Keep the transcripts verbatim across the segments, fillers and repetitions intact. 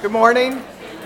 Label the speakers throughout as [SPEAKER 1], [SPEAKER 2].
[SPEAKER 1] Good morning.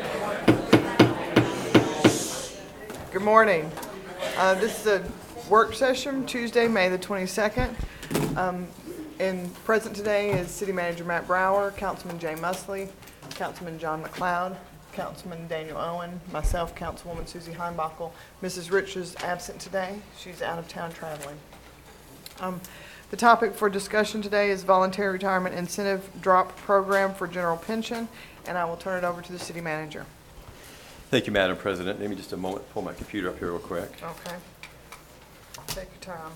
[SPEAKER 1] Good morning. Uh, this is a work session, Tuesday, May the twenty-second. Um, and present today is City Manager Matt Brower, Councilman Jay Musley, Councilman John McLeod, Councilman Daniel Owen, myself, Councilwoman Susie Heinbachel. Missus Rich is absent today. She's out of town traveling. Um, the topic for discussion today is voluntary retirement incentive drop program for general pension, and I will turn it over to the city manager.
[SPEAKER 2] Thank you, Madam President. Let me just a moment pull my computer up here real quick.
[SPEAKER 1] Okay. Take your time.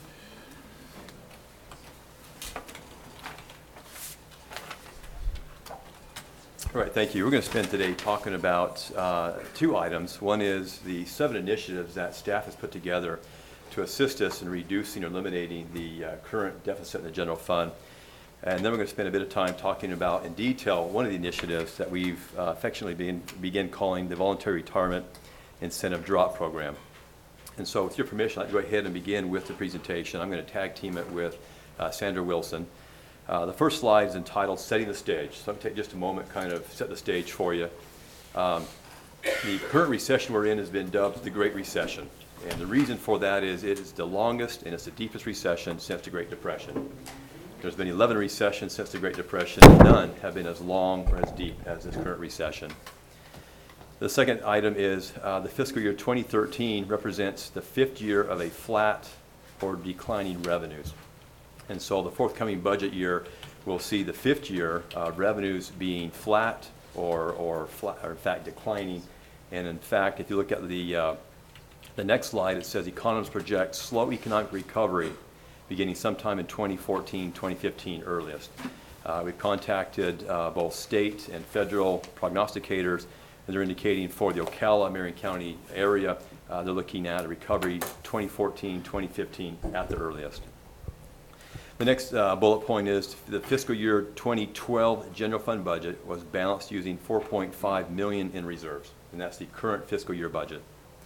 [SPEAKER 2] All right, thank you. We're going to spend today talking about uh, two items. One is the seven initiatives that staff has put together to assist us in reducing or eliminating the uh, current deficit in the general fund. And then we're going to spend a bit of time talking about in detail one of the initiatives that we've uh, affectionately been, begin calling the Voluntary Retirement Incentive Drop Program. And so with your permission, I'd go ahead and begin with the presentation. I'm going to tag team it with uh, Sandra Wilson. Uh, the first slide is entitled Setting the Stage. So I'm going to take just a moment, kind of set the stage for you. Um, the current recession we're in has been dubbed the Great Recession. And the reason for that is it is the longest and it's the deepest recession since the Great Depression. There's been eleven recessions since the Great Depression, and none have been as long or as deep as this current recession. The second item is uh, the fiscal year twenty thirteen represents the fifth year of a flat or declining revenues. And so the forthcoming budget year will see the fifth year uh, revenues being flat or, or, flat, or in fact declining. And in fact, if you look at the, uh, the next slide, it says economists project slow economic recovery beginning sometime in twenty fourteen, twenty fifteen earliest. Uh, we've contacted uh, both state and federal prognosticators, and they're indicating for the Ocala, Marion County area, uh, they're looking at a recovery twenty fourteen, twenty fifteen at the earliest. The next uh, bullet point is the fiscal year twenty twelve general fund budget was balanced using four point five million dollars in reserves, and that's the current fiscal year budget.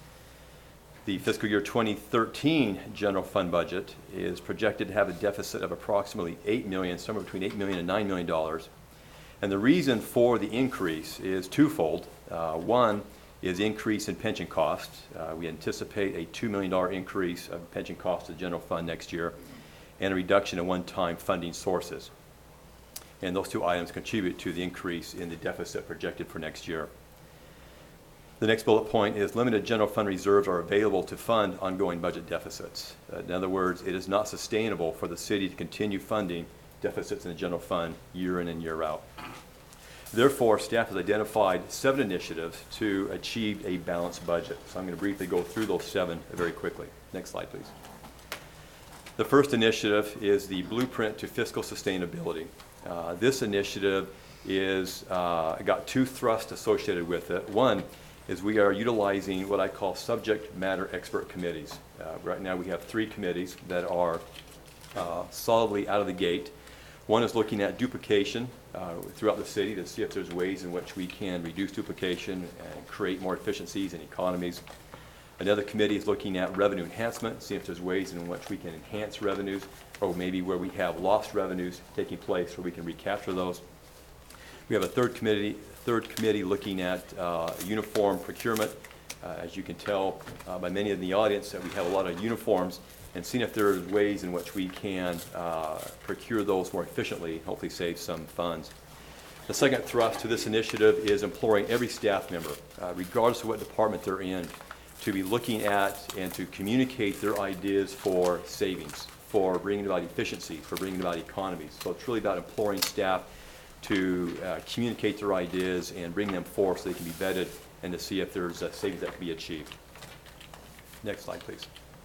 [SPEAKER 2] The fiscal year twenty thirteen general fund budget is projected to have a deficit of approximately eight million dollars, somewhere between eight million dollars and nine million dollars. And the reason for the increase is twofold. Uh, one is increase in pension costs. Uh, we anticipate a two million dollars increase of pension costs to the general fund next year, and a reduction in one-time funding sources. And those two items contribute to the increase in the deficit projected for next year. The next bullet point is limited general fund reserves are available to fund ongoing budget deficits. Uh, in other words, it is not sustainable for the city to continue funding deficits in the general fund year in and year out. Therefore, staff has identified seven initiatives to achieve a balanced budget. So I'm going to briefly go through those seven very quickly. Next slide, please. The first initiative is the Blueprint to Fiscal Sustainability. Uh, this initiative is uh, got two thrusts associated with it. One is we are utilizing what I call subject matter expert committees. Uh, right now we have three committees that are uh, solidly out of the gate. One is looking at duplication uh, throughout the city to see if there's ways in which we can reduce duplication and create more efficiencies and economies. Another committee is looking at revenue enhancement, see if there's ways in which we can enhance revenues, or maybe where we have lost revenues taking place where we can recapture those. We have a third committee, third committee looking at uh, uniform procurement. Uh, as you can tell uh, by many in the audience that we have a lot of uniforms, and seeing if there are ways in which we can uh, procure those more efficiently, hopefully save some funds. The second thrust to this initiative is imploring every staff member, uh, regardless of what department they're in, to be looking at and to communicate their ideas for savings, for bringing about efficiency, for bringing about economies. So it's really about imploring staff to uh, communicate their ideas and bring them forth so they can be vetted and to see if there's uh, savings that can be achieved. Next slide, please.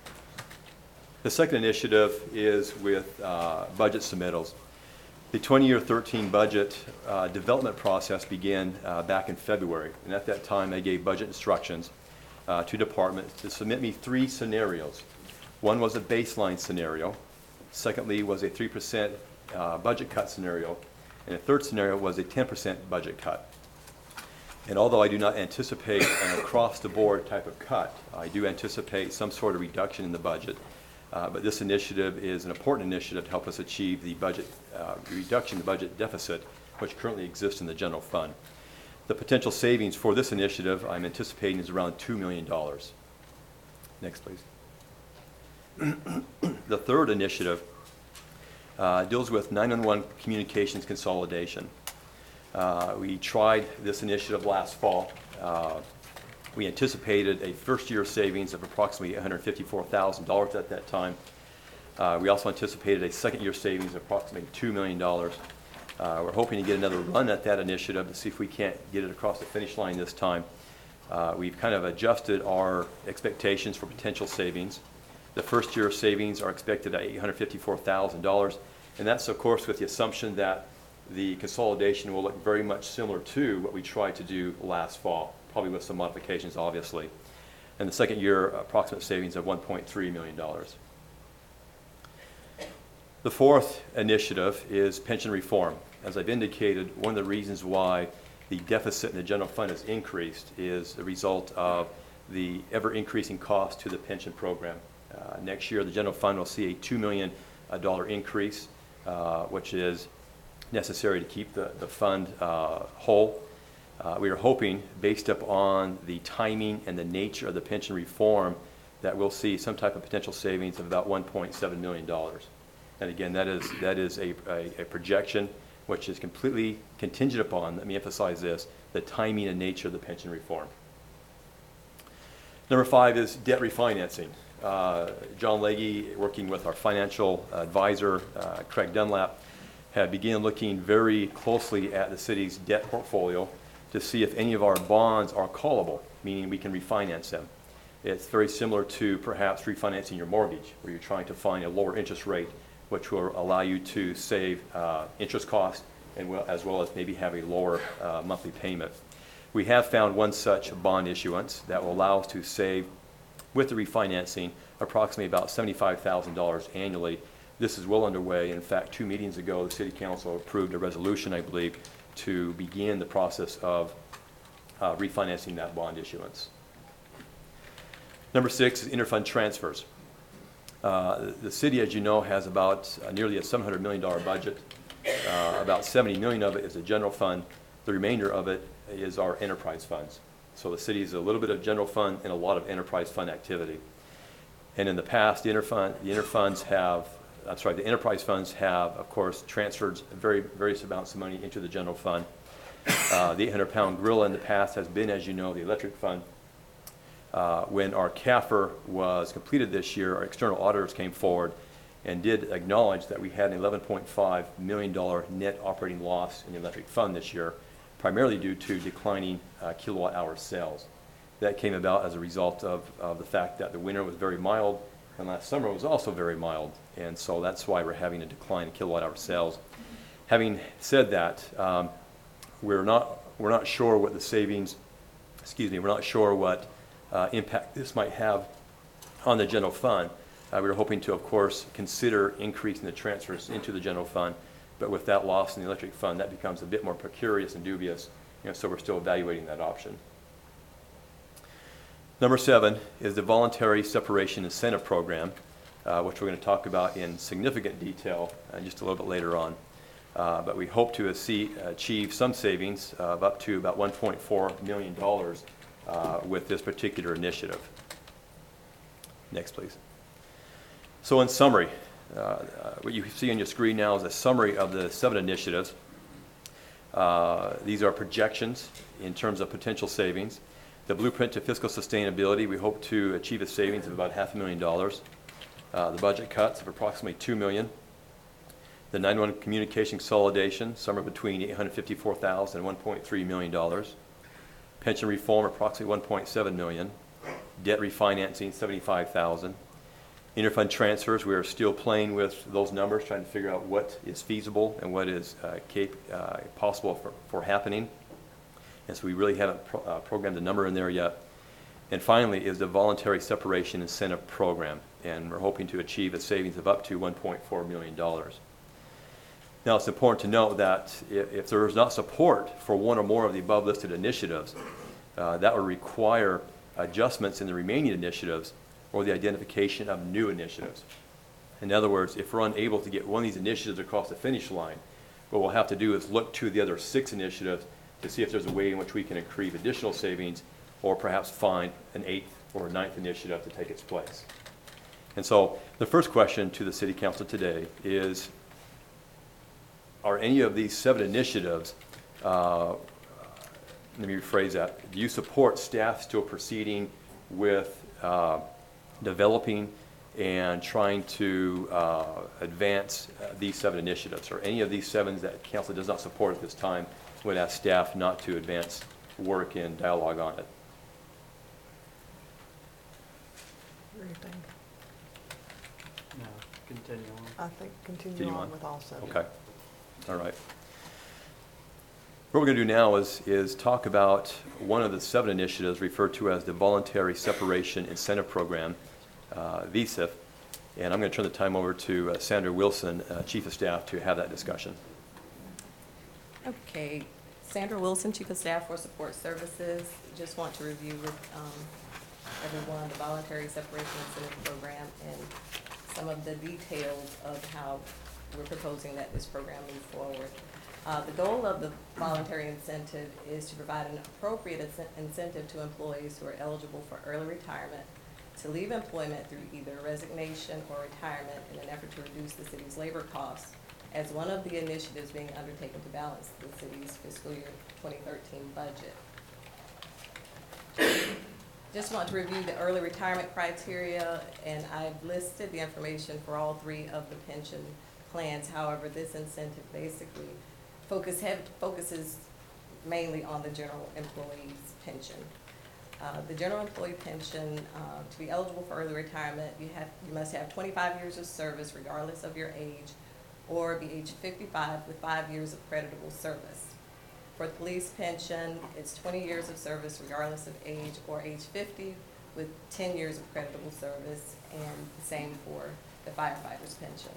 [SPEAKER 2] The second initiative is with uh, budget submittals. The twenty year thirteen budget uh, development process began uh, back in February, and at that time I gave budget instructions uh, to departments to submit me three scenarios. One was a baseline scenario. Secondly was a three percent uh, budget cut scenario. And the third scenario was a ten percent budget cut. And although I do not anticipate an across-the-board type of cut, I do anticipate some sort of reduction in the budget. Uh, but this initiative is an important initiative to help us achieve the budget uh, reduction in the budget deficit, which currently exists in the general fund. The potential savings for this initiative I'm anticipating is around two million dollars. Next, please. The third initiative uh, deals with nine one one communications consolidation. Uh, we tried this initiative last fall. Uh, we anticipated a first-year savings of approximately one hundred fifty-four thousand dollars at that time. Uh, we also anticipated a second-year savings of approximately two million dollars. Uh, we're hoping to get another run at that initiative to see if we can't get it across the finish line this time. Uh, we've kind of adjusted our expectations for potential savings. The first year savings are expected at eight hundred fifty-four thousand dollars, and that's of course with the assumption that the consolidation will look very much similar to what we tried to do last fall, probably with some modifications obviously. And the second year approximate savings of one point three million dollars. The fourth initiative is pension reform. As I've indicated, one of the reasons why the deficit in the general fund has increased is the result of the ever-increasing cost to the pension program. Uh, next year, the general fund will see a two million dollars increase, uh, which is necessary to keep the, the fund uh, whole. Uh, we are hoping, based upon the timing and the nature of the pension reform, that we'll see some type of potential savings of about one point seven million dollars. And again, that is, that is a, a, a projection which is completely contingent upon, let me emphasize this, the timing and nature of the pension reform. Number five is debt refinancing. Uh, John Legge, working with our financial advisor, uh, Craig Dunlap, have begun looking very closely at the city's debt portfolio to see if any of our bonds are callable, meaning we can refinance them. It's very similar to perhaps refinancing your mortgage, where you're trying to find a lower interest rate which will allow you to save uh, interest costs and well, as well as maybe have a lower uh, monthly payment. We have found one such bond issuance that will allow us to save, with the refinancing, approximately about seventy-five thousand dollars annually. This is well underway. In fact, two meetings ago, the City Council approved a resolution, I believe, to begin the process of uh, refinancing that bond issuance. Number six is interfund transfers. Uh, the city, as you know, has about uh, nearly a seven hundred million dollars budget. Uh, about seventy million dollars of it is a general fund. The remainder of it is our enterprise funds. So the city is a little bit of general fund and a lot of enterprise fund activity. And in the past, the interfund, the interfunds have, I'm sorry, the enterprise funds have, of course, transferred very various amounts of money into the general fund. Uh, the eight hundred pound gorilla in the past has been, as you know, the electric fund. Uh, when our C A F R was completed this year, our external auditors came forward and did acknowledge that we had an eleven point five million dollars net operating loss in the electric fund this year, primarily due to declining uh, kilowatt hour sales. That came about as a result of, of the fact that the winter was very mild and last summer was also very mild, and so that's why we're having a decline in kilowatt hour sales. Having said that, um, we're not we're not sure what the savings, excuse me, we're not sure what uh, impact this might have on the general fund. Uh, we were hoping to, of course, consider increasing the transfers into the general fund, but with that loss in the electric fund, that becomes a bit more precarious and dubious, you know, so we're still evaluating that option. Number seven is the Voluntary Separation Incentive Program, uh, which we're going to talk about in significant detail uh, just a little bit later on. Uh, but we hope to see, achieve some savings of up to about one point four million dollars uh, with this particular initiative. Next, please. So in summary, uh, uh, what you see on your screen now is a summary of the seven initiatives. Uh, these are projections in terms of potential savings. The blueprint to fiscal sustainability, we hope to achieve a savings of about half a million dollars. Uh, the budget cuts of approximately two million dollars. The nine one one communication consolidation, somewhere between eight hundred fifty-four thousand dollars and one point three million dollars. Pension reform, approximately one point seven million dollars. Debt refinancing, seventy-five thousand dollars. Interfund transfers, we are still playing with those numbers, trying to figure out what is feasible and what is uh, cap uh, possible for, for happening. And so we really haven't pro uh, programmed the number in there yet. And finally is the Voluntary Separation Incentive Program, and we're hoping to achieve a savings of up to one point four million dollars. Now, it's important to note that if, if there is not support for one or more of the above listed initiatives, uh, that would require adjustments in the remaining initiatives or the identification of new initiatives. In other words, if we're unable to get one of these initiatives across the finish line, what we'll have to do is look to the other six initiatives to see if there's a way in which we can accrue additional savings or perhaps find an eighth or ninth initiative to take its place. And so the first question to the City Council today is, are any of these seven initiatives, uh, let me rephrase that, do you support staff still proceeding with uh, developing and trying to uh, advance uh, these seven initiatives? Or any of these sevens that council does not support at this time, would ask staff not to advance work and dialogue on it?
[SPEAKER 1] What do you think?
[SPEAKER 3] No, continue on.
[SPEAKER 1] I think continue
[SPEAKER 2] Continue
[SPEAKER 1] on
[SPEAKER 2] on.
[SPEAKER 1] with all seven.
[SPEAKER 2] Okay, all right. What we're going to do now is, is talk about one of the seven initiatives referred to as the Voluntary Separation Incentive Program, uh, V S I F, and I'm going to turn the time over to uh, Sandra Wilson, uh, Chief of Staff, to have that discussion.
[SPEAKER 4] Okay, Sandra Wilson, Chief of Staff for Support Services. Just want to review with um, everyone the Voluntary Separation Incentive Program and some of the details of how we're proposing that this program move forward. Uh, the goal of the voluntary incentive is to provide an appropriate in- incentive to employees who are eligible for early retirement to leave employment through either resignation or retirement in an effort to reduce the city's labor costs, as one of the initiatives being undertaken to balance the city's fiscal year twenty thirteen budget. Just want to review the early retirement criteria, and I've listed the information for all three of the pension plans. However, this incentive basically focus head, focuses mainly on the general employee's pension. Uh, the general employee pension, uh, to be eligible for early retirement, you have you must have twenty-five years of service regardless of your age, or be age fifty-five with five years of creditable service. For the police pension, it's twenty years of service regardless of age, or age fifty with ten years of creditable service, and the same for the firefighters' pension.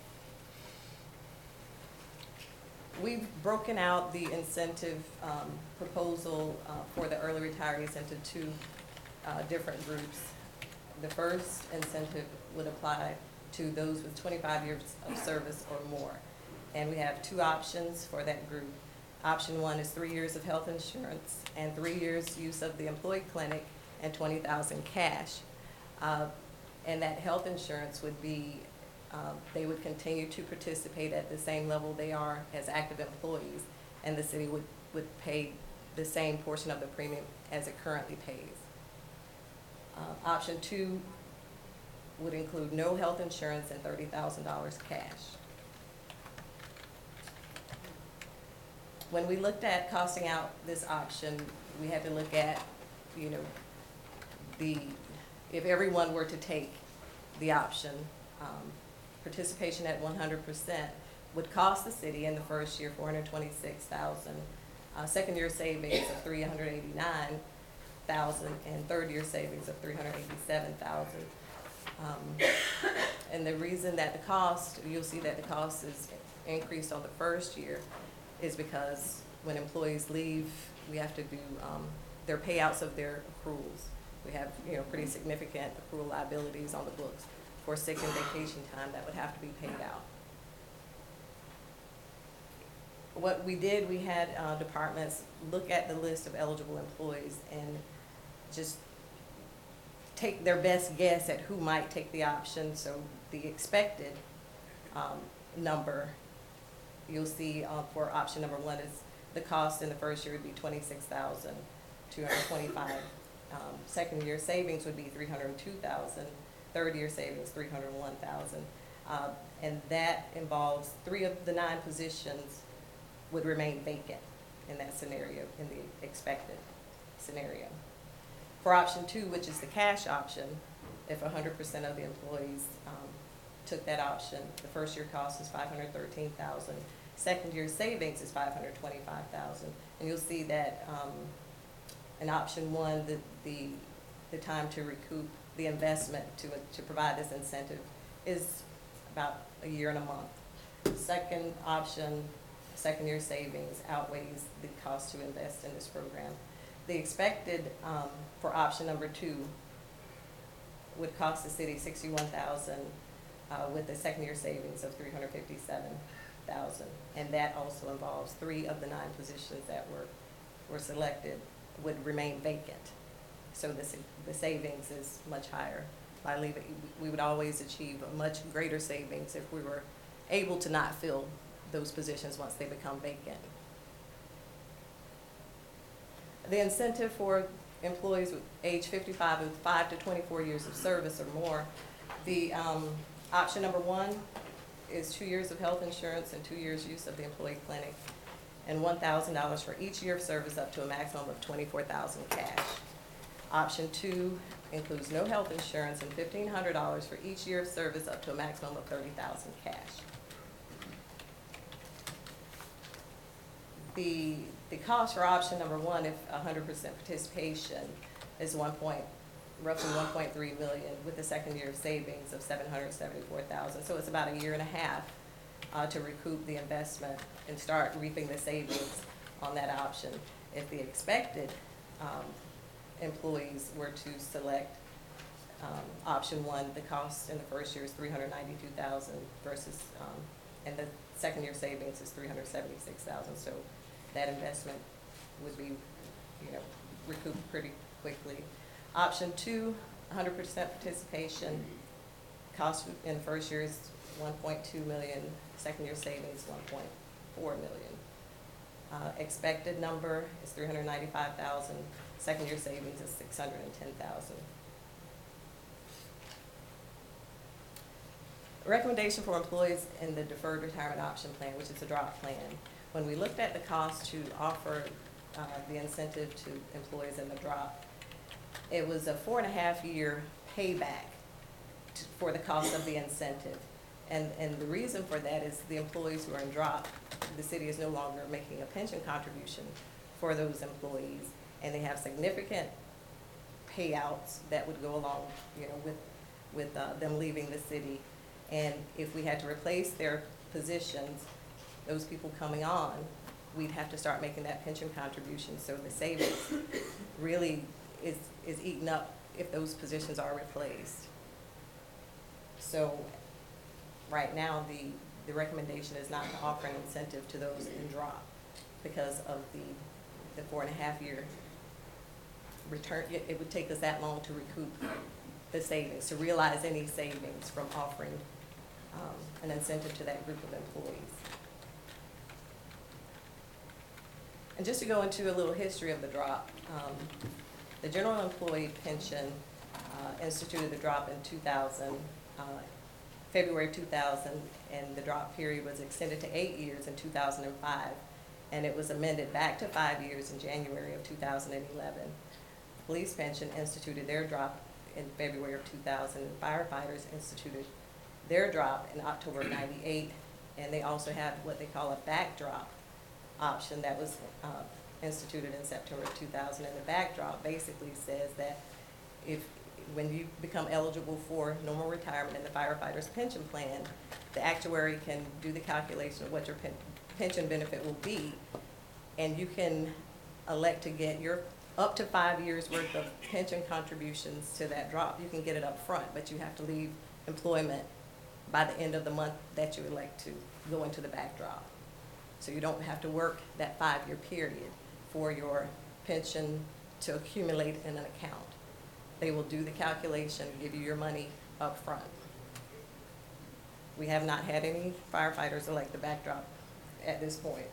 [SPEAKER 4] We've broken out the incentive um, proposal uh, for the early retirees into two uh, different groups. The first incentive would apply to those with twenty-five years of service or more. And we have two options for that group. Option one is three years of health insurance and three years use of the employee clinic and twenty thousand cash. Uh, and that health insurance would be, uh, they would continue to participate at the same level they are as active employees, and the city would, would pay the same portion of the premium as it currently pays. Uh, option two would include no health insurance and thirty thousand dollars cash. When we looked at costing out this option, we had to look at, you know, the, if everyone were to take the option, um, participation at one hundred percent would cost the city in the first year four hundred twenty-six thousand dollars, uh, second year savings of three hundred eighty-nine thousand dollars, and third year savings of three hundred eighty-seven thousand dollars. Um, and the reason that the cost, you'll see that the cost is increased on the first year, is because when employees leave, we have to do um, their payouts of their accruals. We have, you know, pretty significant accrual liabilities on the books for sick and vacation time that would have to be paid out. What we did, we had uh, departments look at the list of eligible employees and just take their best guess at who might take the option. So the expected um, number, you'll see uh, for option number one is the cost in the first year would be twenty-six thousand two hundred twenty-five. Um, second year savings would be three hundred two thousand. Third year savings three hundred one thousand. Uh, and that involves three of the nine positions would remain vacant in that scenario, in the expected scenario. For option two, which is the cash option, if one hundred percent of the employees um, took that option, the first year cost is five hundred thirteen thousand dollars. Second year savings is five hundred twenty-five thousand dollars. And you'll see that um, in option one, the, the, the time to recoup the investment to, to provide this incentive is about a year and a month. Second option, second year savings outweighs the cost to invest in this program. The expected um, for option number two would cost the city sixty-one thousand dollars uh, with a second year savings of three hundred fifty-seven thousand dollars. And that also involves three of the nine positions that were were selected would remain vacant. So the, sa- the savings is much higher. By leaving, we would always achieve a much greater savings if we were able to not fill those positions once they become vacant. The incentive for employees with age fifty-five with five to twenty-four years of service or more, the um, option number one is two years of health insurance and two years use of the employee clinic, and one thousand dollars for each year of service up to a maximum of twenty-four thousand dollars cash. Option two includes no health insurance and fifteen hundred dollars for each year of service up to a maximum of thirty thousand dollars cash. The, the cost for option number one, if one hundred percent participation, is one point, roughly one point three million, with the second year of savings of seven hundred seventy-four thousand. So it's about a year and a half uh, to recoup the investment and start reaping the savings on that option. If the expected um, employees were to select um, option one, the cost in the first year is three hundred ninety-two thousand versus, um, and the second year savings is three hundred seventy-six thousand. So that investment would be, you know, recouped pretty quickly. Option two, one hundred percent participation, cost in the first year is one point two million, second year savings one point four million. Uh, expected number is three hundred ninety-five thousand, second year savings is six hundred ten thousand. Recommendation for employees in the deferred retirement option plan, which is a drop plan. When we looked at the cost to offer uh, the incentive to employees in the drop, it was a four and a half year payback to, for the cost of the incentive. And, and the reason for that is the employees who are in drop, the city is no longer making a pension contribution for those employees, and they have significant payouts that would go along, you know, with, with uh, them leaving the city. And if we had to replace their positions, those people coming on, we'd have to start making that pension contribution. So the savings really is, is eaten up if those positions are replaced. So right now, the, the recommendation is not to offer an incentive to those in drop because of the, the four and a half year return. It, it would take us that long to recoup the savings, to realize any savings from offering um, an incentive to that group of employees. And just to go into a little history of the drop, um, the general employee pension uh, instituted the drop in two thousand, uh, February two thousand, and the drop period was extended to eight years in two thousand five, and it was amended back to five years in January of two thousand eleven. Police pension instituted their drop in February of two thousand, and firefighters instituted their drop in October of ninety-eight, and they also had what they call a backdrop option that was uh, instituted in September of two thousand. And the backdrop basically says that if, when you become eligible for normal retirement in the firefighter's pension plan, the actuary can do the calculation of what your pen, pension benefit will be, and you can elect to get your up to five years worth of pension contributions to that drop. You can get it up front, but you have to leave employment by the end of the month that you elect to go into the backdrop. So you don't have to work that five-year period for your pension to accumulate in an account. They will do the calculation, give you your money up front. We have not had any firefighters elect the backdrop at this point.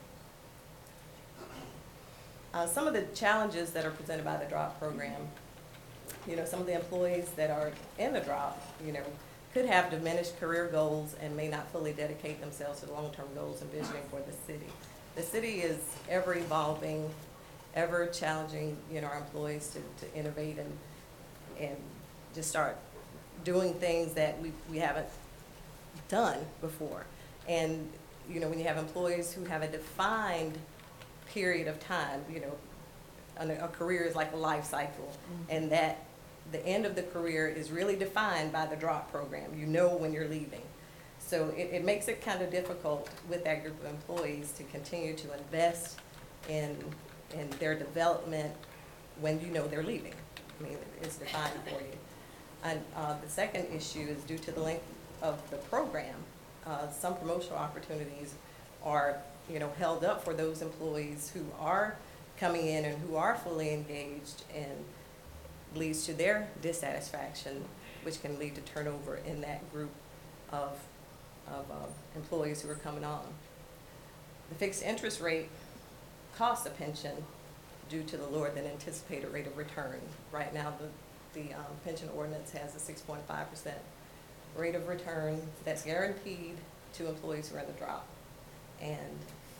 [SPEAKER 4] Uh, some of the challenges that are presented by the drop program, you know, some of the employees that are in the drop, you know, could have diminished career goals and may not fully dedicate themselves to the long-term goals and visioning for the city. The city is ever evolving, ever challenging, you know, our employees to, to innovate and and just start doing things that we, we haven't done before. And, you know, when you have employees who have a defined period of time, you know, a, a career is like a life cycle, mm-hmm. and that the end of the career is really defined by the drop program. You know when you're leaving. So it, it makes it kind of difficult with that group of employees to continue to invest in, in their development when you know they're leaving. I mean, it's defined for you. And uh, the second issue is due to the length of the program. Uh, some promotional opportunities are, you know, held up for those employees who are coming in and who are fully engaged, and leads to their dissatisfaction, which can lead to turnover in that group of, of uh, employees who are coming on. The fixed interest rate costs a pension due to the lower than anticipated rate of return. Right now, the, the um, pension ordinance has a six point five percent rate of return that's guaranteed to employees who are in the drop. And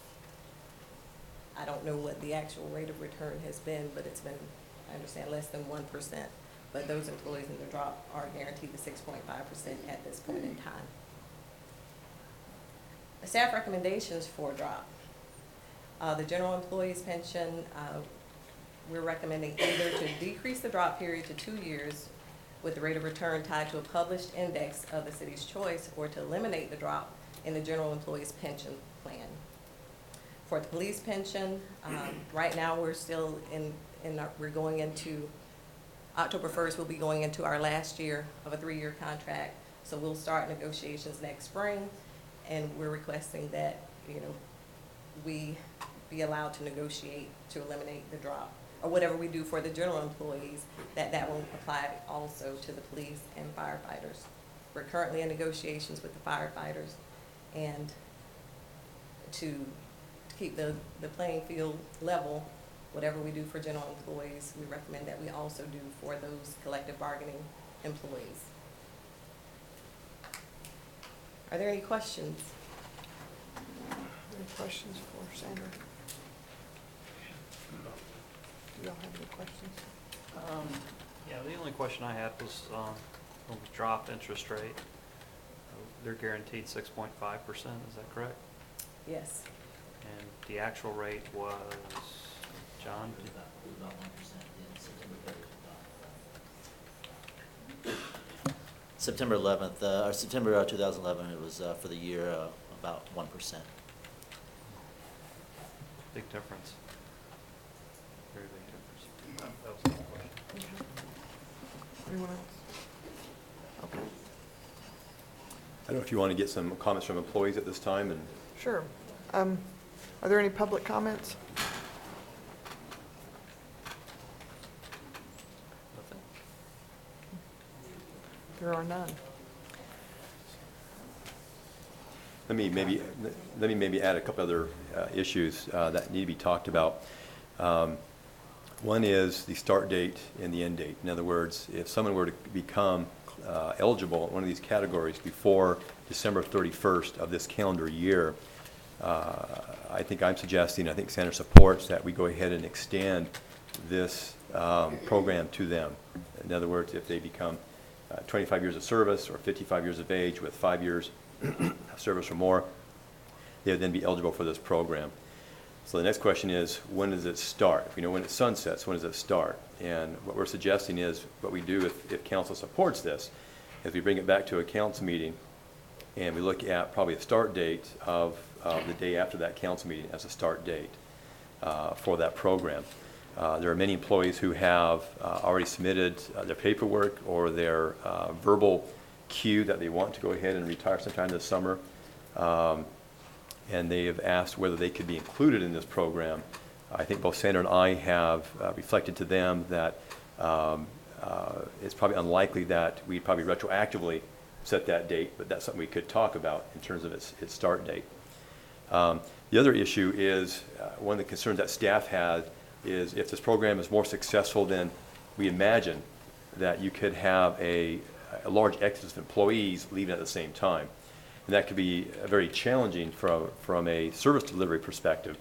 [SPEAKER 4] I don't know what the actual rate of return has been, but it's been, I understand, less than one percent. But those employees in the drop are guaranteed the six point five percent at this point in time. The staff recommendations for drop. Uh, the general employees pension, uh, we're recommending either to decrease the drop period to two years with the rate of return tied to a published index of the city's choice, or to eliminate the drop in the general employees pension plan. For the police pension, um, right now we're still in, in our, we're going into, October first, we'll be going into our last year of a three-year contract. So we'll start negotiations next spring, and we're requesting that, you know, we be allowed to negotiate to eliminate the drop, or whatever we do for the general employees, that that will apply also to the police and firefighters. We're currently in negotiations with the firefighters, and to, to keep the, the playing field level, whatever we do for general employees, we recommend that we also do for those collective bargaining employees. Are there any questions?
[SPEAKER 1] Any questions for Sandra? Do y'all have any questions?
[SPEAKER 3] Um, yeah, the only question I had was, um, on the drop interest rate. Uh, They're guaranteed six point five percent, is that correct?
[SPEAKER 4] Yes.
[SPEAKER 3] And the actual rate was, John?
[SPEAKER 5] September eleventh, uh, or September uh, two thousand eleven, it was uh, for the year uh, about one percent.
[SPEAKER 3] Big difference. Very big difference. That was my question.
[SPEAKER 1] Okay. Anyone else? Okay,
[SPEAKER 2] I don't know if you want to get some comments from employees at this time, and
[SPEAKER 1] sure. Um, are there any public comments?
[SPEAKER 3] Nothing.
[SPEAKER 1] There are none.
[SPEAKER 2] let me maybe, let me maybe add a couple other uh, issues uh, that need to be talked about. Um, One is the start date and the end date. In other words, if someone were to become uh, eligible in one of these categories before December thirty-first of this calendar year, uh, I think I'm suggesting, I think Sandra supports that we go ahead and extend this um, program to them. In other words, if they become uh, twenty-five years of service or fifty-five years of age with five years of service or more, they would then be eligible for this program. So the next question is, when does it start? If we know when it sunsets, when does it start? And what we're suggesting is, what we do if, if council supports this, is we bring it back to a council meeting, and we look at probably a start date of uh, the day after that council meeting as a start date uh, for that program. Uh, there are many employees who have uh, already submitted uh, their paperwork or their uh, verbal cue that they want to go ahead and retire sometime this summer. Um, and they have asked whether they could be included in this program. I think both Sandra and I have uh, reflected to them that um, uh, it's probably unlikely that we'd probably retroactively set that date, but that's something we could talk about in terms of its, its start date. Um, the other issue is, uh, one of the concerns that staff had is if this program is more successful than we imagine, that you could have a, a large exodus of employees leaving at the same time. And that could be very challenging from, from a service delivery perspective,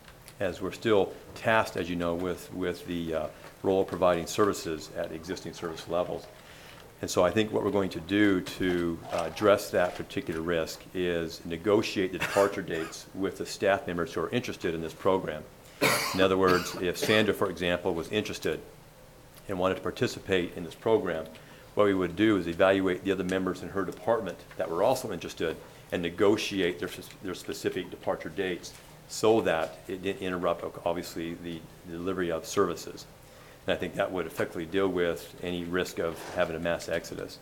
[SPEAKER 2] as we're still tasked, as you know, with, with the uh, role of providing services at existing service levels. And so I think what we're going to do to uh, address that particular risk is negotiate the departure dates with the staff members who are interested in this program. In other words, if Sandra, for example, was interested and wanted to participate in this program, what we would do is evaluate the other members in her department that were also interested and negotiate their, their specific departure dates so that it didn't interrupt, obviously, the delivery of services. And I think that would effectively deal with any risk of having a mass exodus.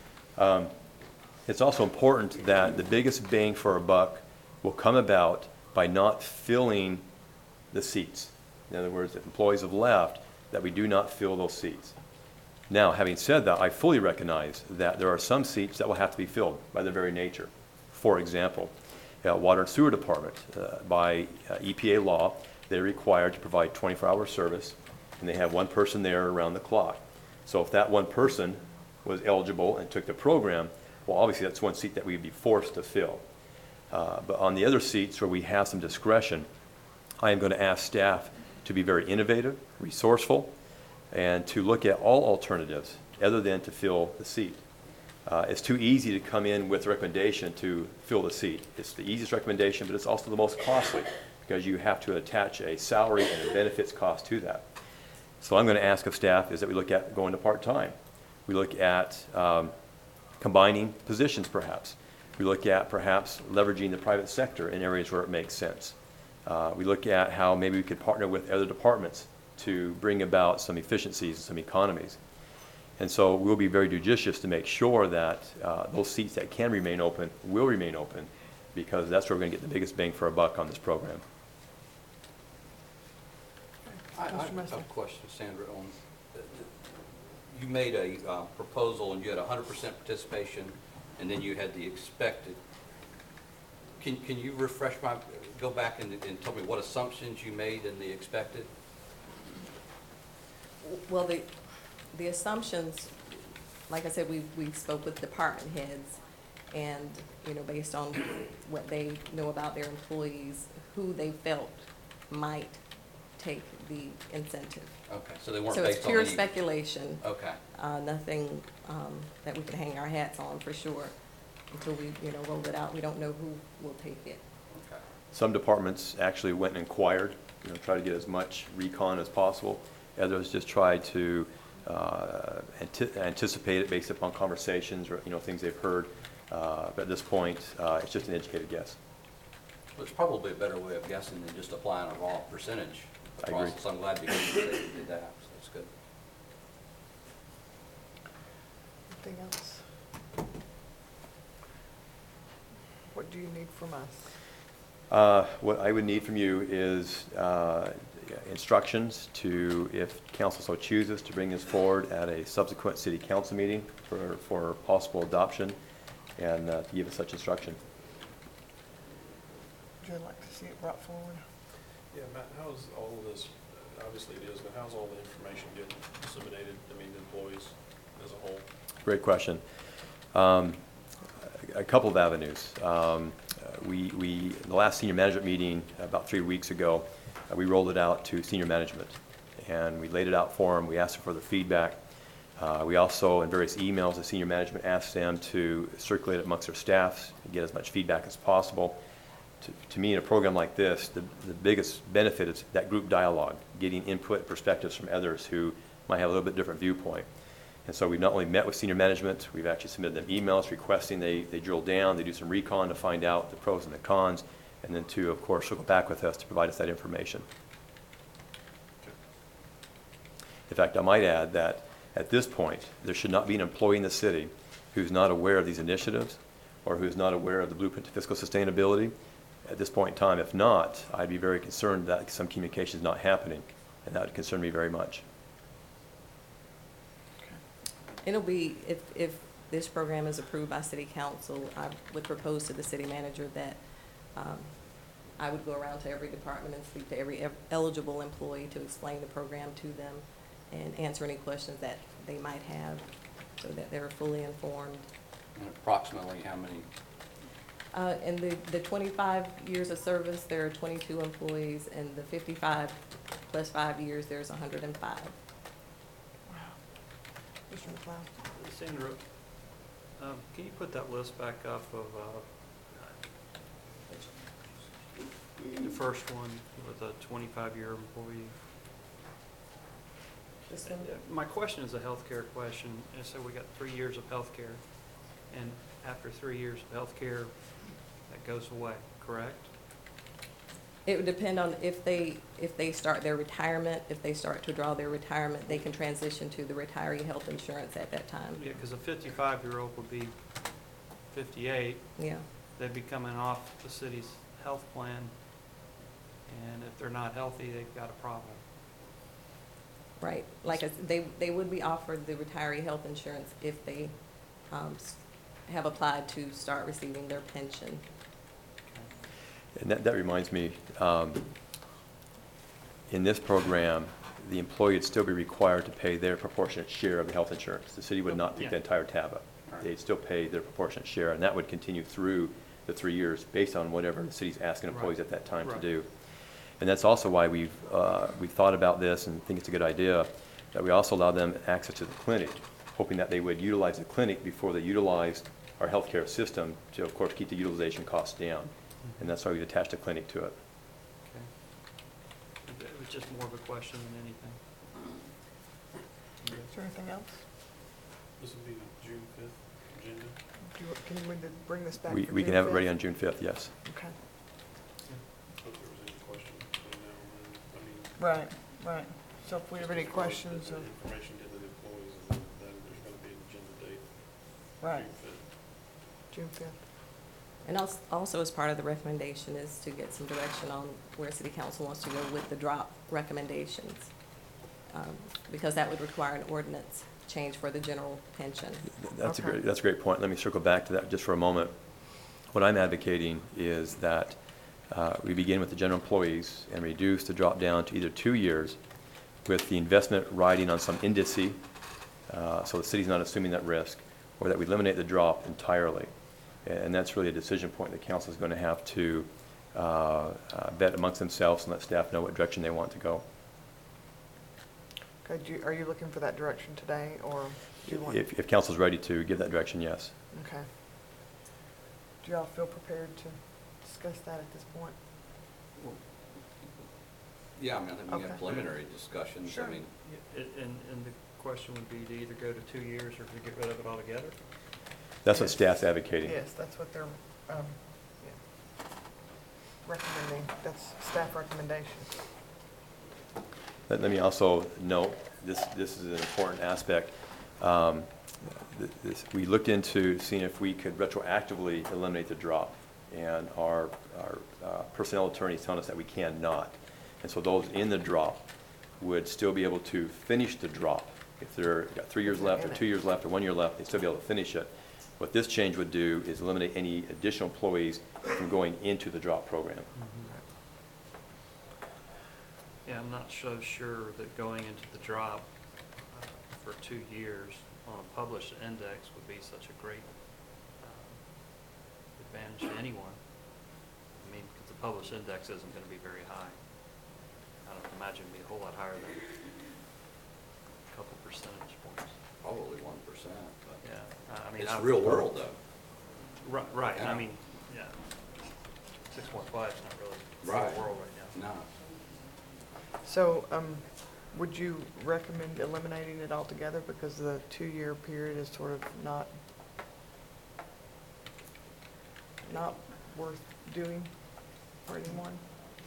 [SPEAKER 2] Um, it's also important that the biggest bang for our buck will come about by not filling the seats. In other words, if employees have left, that we do not fill those seats. Now, having said that, I fully recognize that there are some seats that will have to be filled by their very nature. For example, uh, Water and Sewer Department, uh, by uh, E P A law, they're required to provide twenty-four hour service, and they have one person there around the clock. So if that one person was eligible and took the program, well, obviously that's one seat that we'd be forced to fill. Uh, but on the other seats where we have some discretion, I am going to ask staff to be very innovative, resourceful, and to look at all alternatives other than to fill the seat. Uh, it's too easy to come in with a recommendation to fill the seat. It's the easiest recommendation, but it's also the most costly because you have to attach a salary and a benefits cost to that. So I'm going to ask of staff is that we look at going to part-time. We look at um, combining positions perhaps. We look at perhaps leveraging the private sector in areas where it makes sense. Uh, we look at how maybe we could partner with other departments to bring about some efficiencies and some economies. And so we'll be very judicious to make sure that uh, those seats that can remain open will remain open, because that's where we're going to get the biggest bang for our buck on this program.
[SPEAKER 6] I, I
[SPEAKER 1] Mister
[SPEAKER 6] have
[SPEAKER 1] Messer.
[SPEAKER 6] a question, Sandra, on, uh, you made a uh, proposal and you had one hundred percent participation, and then you had the expected. Can, can you refresh my, go back and, and tell me what assumptions you made in the expected?
[SPEAKER 4] Well, the, the assumptions, like I said, we, we spoke with department heads, and, you know, based on what they know about their employees, who they felt might take the incentive.
[SPEAKER 6] Okay, so they weren't
[SPEAKER 4] So it's
[SPEAKER 6] based on
[SPEAKER 4] pure
[SPEAKER 6] any.
[SPEAKER 4] speculation,
[SPEAKER 6] Okay,
[SPEAKER 4] uh, nothing, um, that we can hang our hats on for sure. Until we, you know, roll it out, we don't know who will take it.
[SPEAKER 6] okay.
[SPEAKER 2] Some departments actually went and inquired, you know, try to get as much recon as possible. Others just tried to uh, ante- anticipate it based upon conversations or, you know, things they've heard. Uh, But at this point, uh, it's just an educated guess.
[SPEAKER 6] Well, it's probably a better way of guessing than just applying a raw percentage
[SPEAKER 2] I agree.
[SPEAKER 6] across, so I'm glad to hear that you did that, so that's good.
[SPEAKER 1] Anything else? What do you need from us?
[SPEAKER 2] Uh, What I would need from you is uh, instructions to, if council so chooses, to bring this forward at a subsequent city council meeting for, for possible adoption, and uh, to give us such instruction.
[SPEAKER 1] Would you like to see it brought forward?
[SPEAKER 7] Yeah, Matt, how's all of this, obviously it is, but how's all the information getting disseminated, I mean, to employees as a whole?
[SPEAKER 2] Great question. Um, A couple of avenues. Um, We, we, in the last senior management meeting about three weeks ago, uh, we rolled it out to senior management, and we laid it out for them. We asked them for their feedback. Uh, We also, in various emails to senior management, asked them to circulate it amongst their staffs and get as much feedback as possible. To, to me, in a program like this, the, the biggest benefit is that group dialogue, getting input, perspectives from others who might have a little bit different viewpoint. And so we've not only met with senior management, we've actually submitted them emails requesting they, they drill down, they do some recon to find out the pros and the cons, and then to, of course, circle back with us to provide us that information. In fact, I might add that at this point, there should not be an employee in the city who's not aware of these initiatives or who's not aware of the blueprint to fiscal sustainability. At this point in time, if not, I'd be very concerned that some communication is not happening, and that would concern me very much.
[SPEAKER 4] It'll be, if, if this program is approved by city council, I would propose to the city manager that um, I would go around to every department and speak to every ev- eligible employee to explain the program to them and answer any questions that they might have so that they're fully informed.
[SPEAKER 6] And approximately how many?
[SPEAKER 4] Uh, In the, the twenty-five years of service, there are twenty-two employees, and the fifty-five plus five years, there's one hundred and five.
[SPEAKER 1] Mister McLeod?
[SPEAKER 3] Sandra, um, can you put that list back up of, uh, the first one with a twenty-five year employee?
[SPEAKER 4] This one?
[SPEAKER 3] My question is a healthcare question. And so we got three years of healthcare, and after three years of healthcare, that goes away, correct?
[SPEAKER 4] It would depend on if they, if they start their retirement, if they start to draw their retirement, they can transition to the retiree health insurance at that time.
[SPEAKER 3] Yeah, because a fifty-five year old would be fifty-eight.
[SPEAKER 4] Yeah.
[SPEAKER 3] They'd be coming off the city's health plan And if they're not healthy, they've got a problem.
[SPEAKER 4] Right, like, I said, they, they would be offered the retiree health insurance if they um, s- have applied to start receiving their pension.
[SPEAKER 2] And that, that reminds me, um, in this program, the employee would still be required to pay their proportionate share of the health insurance. The city would not pick
[SPEAKER 3] Yeah.
[SPEAKER 2] the entire tab up. They'd still pay their proportionate share, and that would continue through the three years based on whatever the city's asking employees
[SPEAKER 3] Right.
[SPEAKER 2] at that time to
[SPEAKER 3] Right.
[SPEAKER 2] do. And that's also why we've, uh, we've thought about this and think it's a good idea, that we also allow them access to the clinic, hoping that they would utilize the clinic before they utilized our healthcare system to, of course, keep the utilization costs down. And that's why we've attached a clinic to it.
[SPEAKER 3] Okay. It was just more of a question than anything.
[SPEAKER 1] Is there anything else?
[SPEAKER 7] This would be the June fifth agenda.
[SPEAKER 1] Do you, can we bring this back?
[SPEAKER 2] We,
[SPEAKER 1] for
[SPEAKER 2] we can
[SPEAKER 1] June
[SPEAKER 2] have it ready
[SPEAKER 1] fifth?
[SPEAKER 2] on June fifth, yes.
[SPEAKER 1] Okay.
[SPEAKER 7] If there was any question between now and then, I mean.
[SPEAKER 1] Right, right. So if we have any
[SPEAKER 7] as far as
[SPEAKER 1] questions,
[SPEAKER 7] the-
[SPEAKER 1] or,
[SPEAKER 7] the Information to the employees, and then, then there's gonna be an agenda date.
[SPEAKER 1] right,
[SPEAKER 7] June fifth.
[SPEAKER 1] June fifth.
[SPEAKER 4] And als- also, as part of the recommendation is to get some direction on where city council wants to go with the drop recommendations. Um, Because that would require an ordinance change for the general pension.
[SPEAKER 2] That's a
[SPEAKER 1] Okay.
[SPEAKER 2] great, that's a great point. Let me circle back to that just for a moment. What I'm advocating is that uh, we begin with the general employees and reduce the drop down to either two years with the investment riding on some indice, uh, so the city's not assuming that risk, or that we eliminate the drop entirely. And that's really a decision point the council is going to have to uh, uh, vet amongst themselves and let staff know what direction they want to go.
[SPEAKER 1] Okay, do you, are you looking for that direction today, or do you want?
[SPEAKER 2] If, if council's ready to give that direction, yes.
[SPEAKER 1] Okay. Do y'all feel prepared to discuss that at this point?
[SPEAKER 6] Yeah, I mean, I think we
[SPEAKER 1] Okay.
[SPEAKER 6] have preliminary discussions.
[SPEAKER 1] Sure.
[SPEAKER 6] I mean,
[SPEAKER 3] Yeah, it- And, and the question would be to either go to two years or to get rid of it altogether?
[SPEAKER 2] That's what
[SPEAKER 1] Yes.
[SPEAKER 2] staff's advocating.
[SPEAKER 1] Yes, that's what they're, um, yeah, recommending. That's staff recommendation.
[SPEAKER 2] Let let me also note, this, this is an important aspect. Um, th- this- We looked into seeing if we could retroactively eliminate the drop, and our, our uh, personnel attorney is telling us that we cannot. And so those in the drop would still be able to finish the drop. If they're, got three years
[SPEAKER 1] If they're
[SPEAKER 2] left, or
[SPEAKER 1] in it.
[SPEAKER 2] two years left, or one year left, they'd still be able to finish it. What this change would do is eliminate any additional employees from going into the drop program.
[SPEAKER 3] Yeah, I'm not so sure that going into the drop uh, for two years on a published index would be such a great um, advantage to anyone. I mean, because the published index isn't going to be very high. I don't imagine it'd be a whole lot higher than a couple percentage points.
[SPEAKER 6] probably one percent, but
[SPEAKER 3] Yeah, I- I mean.
[SPEAKER 6] it's
[SPEAKER 3] I-
[SPEAKER 6] real world though.
[SPEAKER 3] Right, right,
[SPEAKER 6] Yeah.
[SPEAKER 3] I mean, yeah. Six point five is not really
[SPEAKER 6] Right.
[SPEAKER 3] real world right now.
[SPEAKER 6] No.
[SPEAKER 1] So, um, would you recommend eliminating it altogether because the two-year period is sort of not, not worth doing for anyone?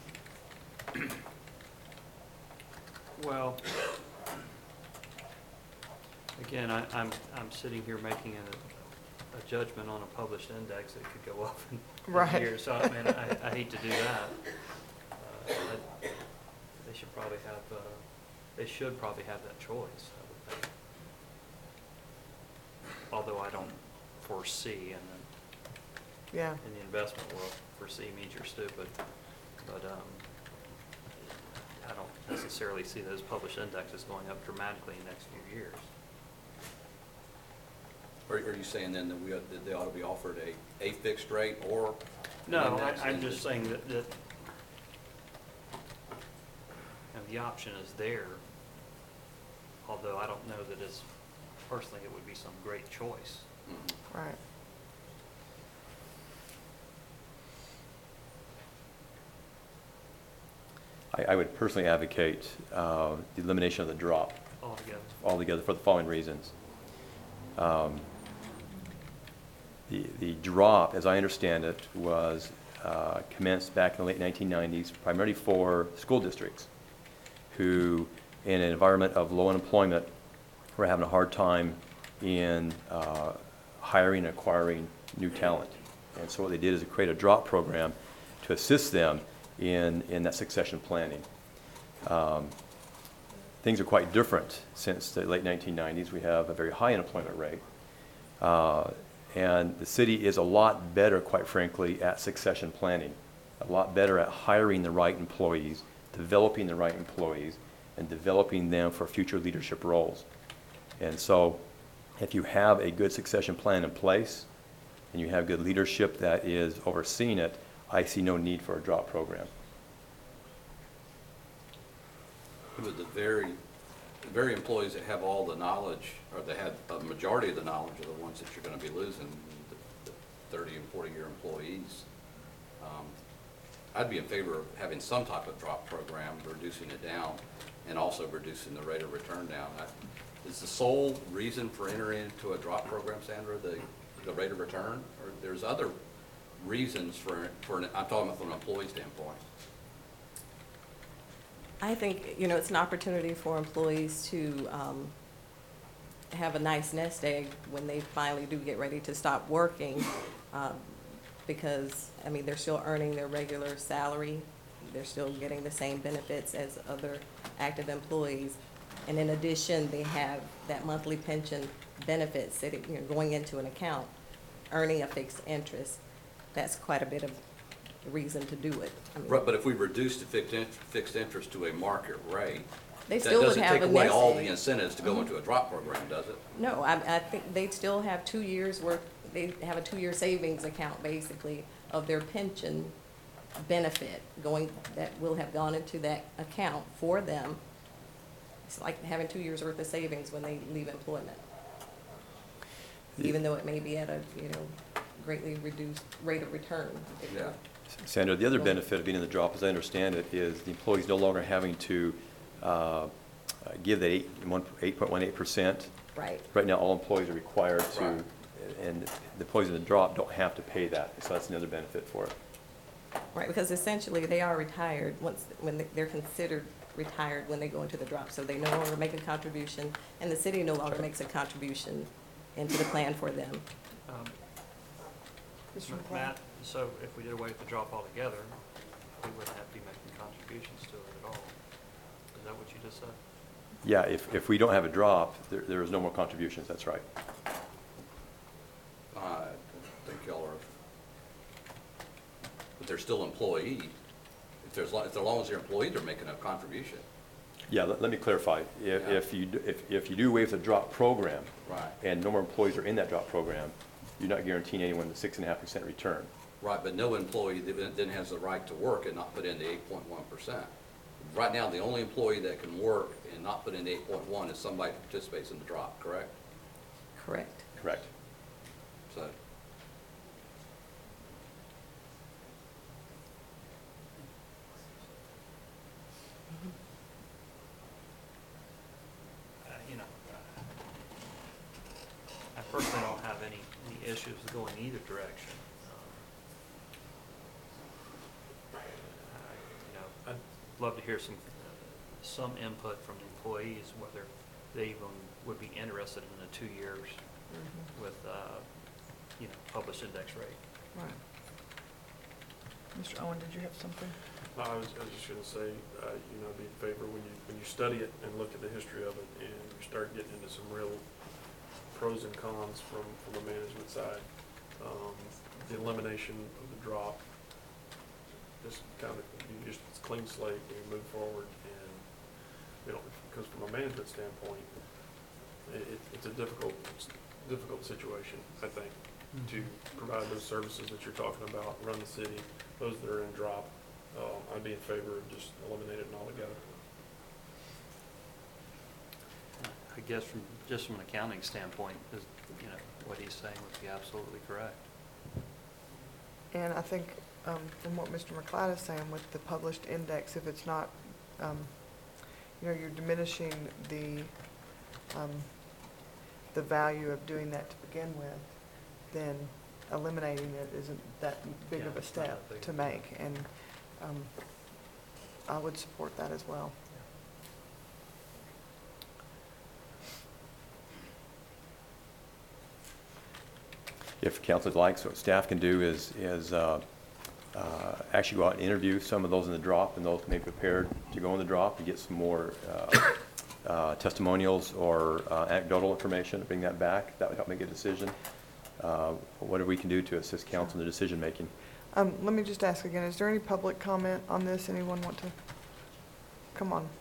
[SPEAKER 3] Well, again, I, I'm, I'm sitting here making a, a judgment on a published index that could go up in
[SPEAKER 1] Right.
[SPEAKER 3] a year, so I mean, I, I hate to do that. Uh, I- They should probably have, uh, they should probably have that choice, I would think. Although I don't foresee, in the,
[SPEAKER 1] Yeah,
[SPEAKER 3] in the investment world, foresee means you're stupid, but, um, I don't necessarily see those published indexes going up dramatically in the next few years.
[SPEAKER 6] Are, are you saying then that we, ought- that they ought to be offered a, a fixed rate or? an
[SPEAKER 3] No,
[SPEAKER 6] index
[SPEAKER 3] I, I'm
[SPEAKER 6] and-
[SPEAKER 3] just saying that, that, you know, the option is there, although I don't know that it's, personally, it would be some great choice.
[SPEAKER 6] Mhm.
[SPEAKER 1] right.
[SPEAKER 2] I, I would personally advocate uh, the elimination of the drop
[SPEAKER 3] Altogether.
[SPEAKER 2] altogether for the following reasons. Um, The, the drop, as I understand it, was uh, commenced back in the late nineteen nineties, primarily for school districts who, in an environment of low unemployment, were having a hard time in uh, hiring and acquiring new talent. And so what they did is create a drop program to assist them in, in that succession planning. Um, Things are quite different since the late nineteen nineties. We have a very high unemployment rate. Uh, and the city is a lot better, quite frankly, at succession planning, a lot better at hiring the right employees, developing the right employees, and developing them for future leadership roles. And so if you have a good succession plan in place and you have good leadership that is overseeing it, I see no need for a drop program.
[SPEAKER 6] But the very, the very employees that have all the knowledge, or that have a majority of the knowledge, are the ones that you're going to be losing, the, the thirty and forty-year employees. Um, I'd be in favor of having some type of drop program, reducing it down, and also reducing the rate of return down. I- Is the sole reason for entering into a drop program, Sandra, the, the rate of return? Or there's other reasons for, for, an- I'm talking about from an employee standpoint.
[SPEAKER 4] I think, you know, it's an opportunity for employees to um, have a nice nest egg when they finally do get ready to stop working, um, because, I mean, they're still earning their regular salary, they're still getting the same benefits as other active employees. And in addition, they have that monthly pension benefit sitting, you know, going into an account, earning a fixed interest. That's quite a bit of reason to do it. I mean,
[SPEAKER 6] Right, but if we reduce the fixed, in- fixed interest to a market rate,
[SPEAKER 4] They
[SPEAKER 6] that
[SPEAKER 4] still would
[SPEAKER 6] doesn't
[SPEAKER 4] have
[SPEAKER 6] take
[SPEAKER 4] a
[SPEAKER 6] away
[SPEAKER 4] nest
[SPEAKER 6] all the
[SPEAKER 4] egg.
[SPEAKER 6] incentives to go into a drop program, does it?
[SPEAKER 4] No, I, I think they'd still have two years' worth, they have a two-year savings account, basically, of their pension benefit going, that will have gone into that account for them. It's like having two years' worth of savings when they leave employment. Even though it may be at a, you know, greatly reduced rate of return. if they're-
[SPEAKER 6] Yeah.
[SPEAKER 2] Sandra, the other benefit of being in the drop, as I understand it, is the employee's no longer having to uh, uh, give that eight, one, eight point one eight percent.
[SPEAKER 4] Right.
[SPEAKER 2] Right now, all employees are required to,
[SPEAKER 6] Right.
[SPEAKER 2] and the employees in the drop don't have to pay that, so that's another benefit for it.
[SPEAKER 4] Right, because essentially they are retired once, when they- they're considered retired when they go into the drop. So they no longer make a contribution, and the city no longer makes a contribution into the plan for them.
[SPEAKER 3] Um,
[SPEAKER 1] Mister
[SPEAKER 3] Ma-
[SPEAKER 1] McLeod?
[SPEAKER 3] Matt, so if we did away with the drop altogether, we wouldn't have to be making contributions to it at all. Is that what you just said?
[SPEAKER 2] Yeah, if, if we don't have a drop, there, there is no more contributions, that's right.
[SPEAKER 6] I think y'all are, but they're still employee. If there's, lo- if they're, as long as they're employee, they're making a contribution.
[SPEAKER 2] Yeah, let, let me clarify. If,
[SPEAKER 6] Yeah.
[SPEAKER 2] if you, do- if, if you do away with the drop program,
[SPEAKER 6] Right.
[SPEAKER 2] and no more employees are in that drop program, you're not guaranteeing anyone the six and a half percent return.
[SPEAKER 6] Right, but no employee then then has the right to work and not put in the eight point one percent. Right now, the only employee that can work and not put in the eight point one is somebody who participates in the drop, correct?
[SPEAKER 4] Correct.
[SPEAKER 2] Correct.
[SPEAKER 6] So,
[SPEAKER 3] Uh, You know, uh, I personally don't have any, any issues going either direction. Um, I- You know, I'd love to hear some, uh, some input from the employees, whether they even would be interested in the two years with, uh, you know, published index rate.
[SPEAKER 1] Right. Mister Owen, did you have something?
[SPEAKER 7] No, I was, I was just gonna say, uh, you know, be in favor when you, when you study it and look at the history of it and you start getting into some real pros and cons from, from a management side. Um, the elimination of the drop, just kind of, you just, it's a clean slate, and you move forward and, you know, because from a management standpoint, it, it- it's a difficult, it's a difficult situation, I think, to provide those services that you're talking about, run the city, those that are in drop. Um, I'd be in favor of just eliminating it altogether.
[SPEAKER 3] I guess from, just from an accounting standpoint, is, you know, what he's saying would be absolutely correct.
[SPEAKER 1] And I think, um, from what Mister McLeod is saying, with the published index, if it's not, um, you know, you're diminishing the, um, the value of doing that to begin with, then eliminating it isn't that big
[SPEAKER 3] Yeah,
[SPEAKER 1] of a
[SPEAKER 3] it's not
[SPEAKER 1] step
[SPEAKER 3] that big
[SPEAKER 1] to
[SPEAKER 3] of a deal.
[SPEAKER 1] make, and, um, I would support that as well.
[SPEAKER 2] If council likes, what staff can do is, is uh, uh, actually go out and interview some of those in the drop and those maybe prepared to go in the drop and get some more uh, uh, testimonials or uh, anecdotal information, bring that back. That would help make a decision. Uh, Whatever we can do to assist council in the decision-making.
[SPEAKER 1] Um, let me just ask again, is there any public comment on this? Anyone want to? Come on.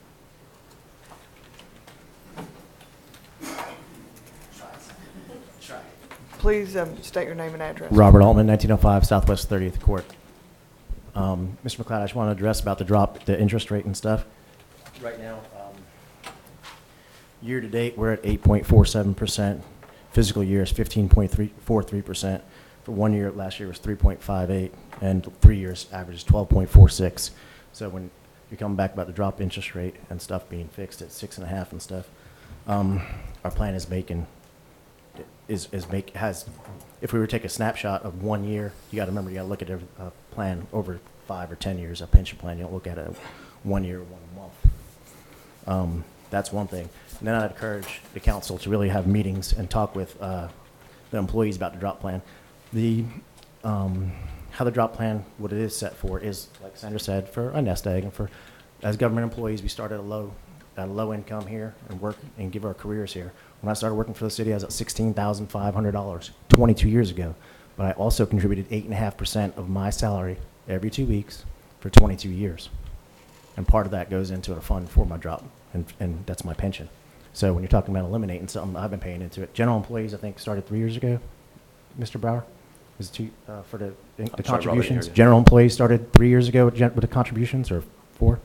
[SPEAKER 1] Please, um, state your name and address.
[SPEAKER 8] Robert Altman, nineteen oh five Southwest thirtieth Court. Um, Mister McLeod, I just want to address about the drop, the interest rate and stuff. Right now, um, year-to-date, we're at eight point four seven percent. Fiscal year is fifteen point three four three percent. For one year, last year was three point five eight, and three years average is twelve point four six. So when you're coming back about the drop interest rate and stuff being fixed at six and a half and stuff, um, our plan is making, is, is make, has, if we were to take a snapshot of one year, you got to remember, you got to look at a, a plan over five or ten years, a pension plan. You don't look at it one year, one month. Um, that's one thing. And then I'd encourage the council to really have meetings and talk with uh, the employees about the drop plan. The um, how the drop plan, what it is set for, is like Sandra said, for a nest egg, and for as government employees, we start at a low, at a low income here and work and give our careers here. When I started working for the city, I was at sixteen thousand five hundred dollars twenty-two years ago, but I also contributed eight and a half percent of my salary every two weeks for twenty-two years, and part of that goes into a fund for my drop, and and that's my pension. So when you're talking about eliminating something, I've been paying into it. General employees, I think, started three years ago. Mister Brower, was it two, uh, for the, the
[SPEAKER 2] sorry, Robert, I didn't
[SPEAKER 8] contributions?
[SPEAKER 2] hear you.
[SPEAKER 8] General employees started three years ago with, gen- with the contributions, or four?